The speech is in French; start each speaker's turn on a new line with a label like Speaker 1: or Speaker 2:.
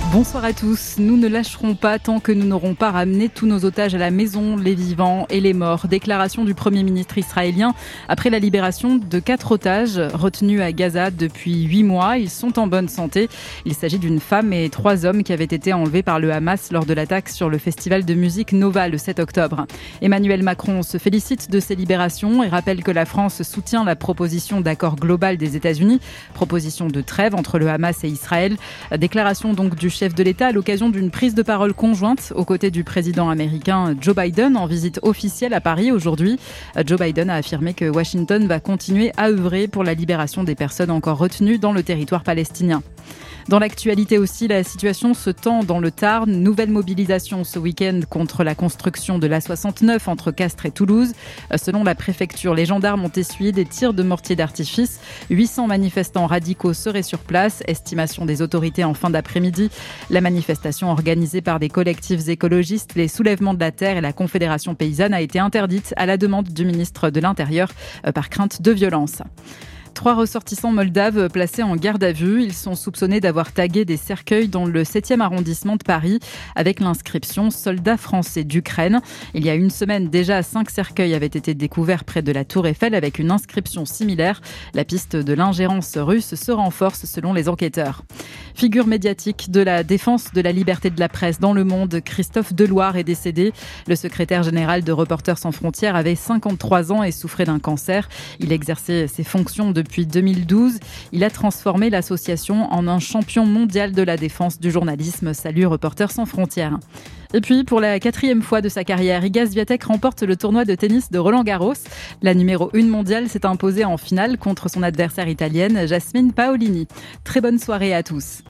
Speaker 1: Bonsoir à tous. Nous ne lâcherons pas tant que nous n'aurons pas ramené tous nos otages à la maison, les vivants et les morts. Déclaration du Premier ministre israélien après la libération de 4 otages retenus à Gaza depuis 8 mois. Ils sont en bonne santé. Il s'agit d'une femme et 3 hommes qui avaient été enlevés par le Hamas lors de l'attaque sur le festival de musique Nova le 7 octobre. Emmanuel Macron se félicite de ces libérations et rappelle que la France soutient la proposition d'accord global des États-Unis, proposition de trêve entre le Hamas et Israël. Déclaration donc du chef de l'État à l'occasion d'une prise de parole conjointe aux côtés du président américain Joe Biden en visite officielle à Paris aujourd'hui. Joe Biden a affirmé que Washington va continuer à œuvrer pour la libération des personnes encore retenues dans le territoire palestinien. Dans l'actualité aussi, la situation se tend dans le Tarn. Nouvelle mobilisation ce week-end contre la construction de l'A69 entre Castres et Toulouse. Selon la préfecture, les gendarmes ont essuyé des tirs de mortier d'artifice. 800 manifestants radicaux seraient sur place. Estimation des autorités en fin d'après-midi. La manifestation organisée par des collectifs écologistes, les Soulèvements de la Terre et la Confédération paysanne a été interdite à la demande du ministre de l'Intérieur par crainte de violence. 3 ressortissants moldaves placés en garde à vue. Ils sont soupçonnés d'avoir tagué des cercueils dans le 7e arrondissement de Paris avec l'inscription « Soldats français d'Ukraine ». Il y a une semaine déjà, 5 cercueils avaient été découverts près de la Tour Eiffel avec une inscription similaire. La piste de l'ingérence russe se renforce selon les enquêteurs. Figure médiatique de la défense de la liberté de la presse dans le monde, Christophe Deloire est décédé. Le secrétaire général de Reporters sans frontières avait 53 ans et souffrait d'un cancer. Il exerçait ses fonctions depuis 2012. Il a transformé l'association en un champion mondial de la défense du journalisme. Salut Reporters sans frontières. Et puis, pour la 4e fois de sa carrière, Iga Swiatek remporte le tournoi de tennis de Roland-Garros. La numéro 1 mondiale s'est imposée en finale contre son adversaire italienne, Jasmine Paolini. Très bonne soirée à tous.